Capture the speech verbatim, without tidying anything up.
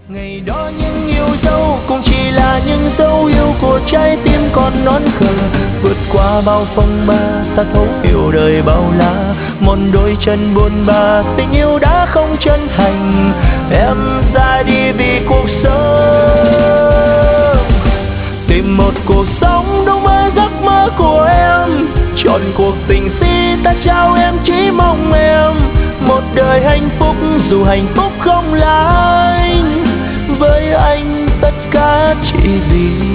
Ngày đó những yêu dấu cũng chỉ là những dấu yêu của trái tim còn non khờ. Vượt qua bao phong ba ta thấu hiểu đời bao la. Một đôi chân buồn ba tình yêu đã không chân thành. Em ra đi vì cuộc sống, tìm một cuộc sống đúng với giấc mơ của em. Chọn cuộc tình si ta trao em chỉ mong em một đời hạnh phúc, dù hạnh phúc không là anh. Với anh tất cả chỉ vì